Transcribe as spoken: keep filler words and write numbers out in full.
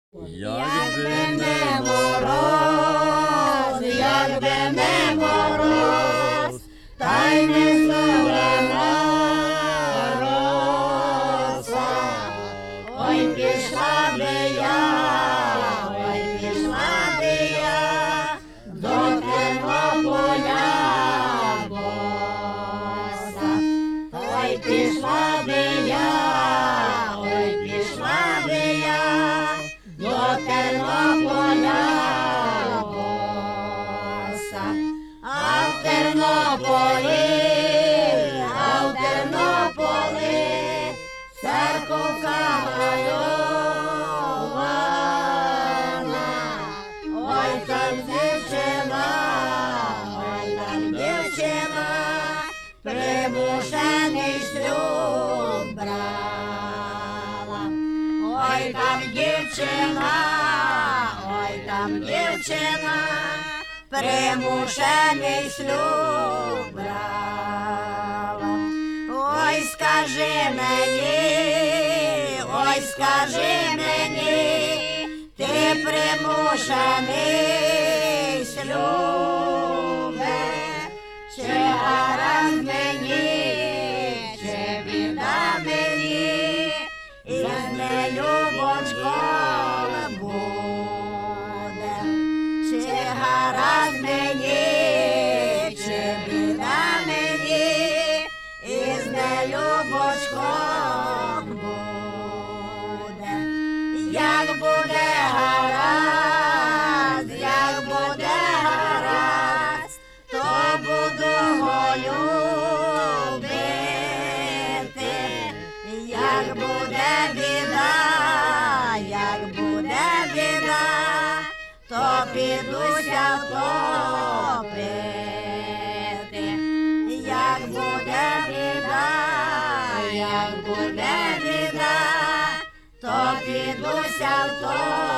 Якби не мороз, якби не мороз, та й не зелена роса, ой, пішла би я, ой, пішла би я до Тернополя боса, ой, пішла би я, ой, пішла би я до Тернополя боса, а в Тернополі, а в Тернополі церковка мальована, ой, там дівчина, ой, там дівчина примушений шлюб брала. Ой, там дівчина, ой, там дівчина примушений шлюб брала. Ой, скажи мені, ой, скажи мені, ти примушений шлюбе, чи гаразд мені, чи біда мені, і з нелюбочком буде, чи гаразд мені, чи біда мені, і з нелюбочком буде. Як буде гаразд, як буде гаразд, то буду любити. Як буде біда, як буде біда, то підуся втопити. Як буде біда, як буде біда, то підуся втопити.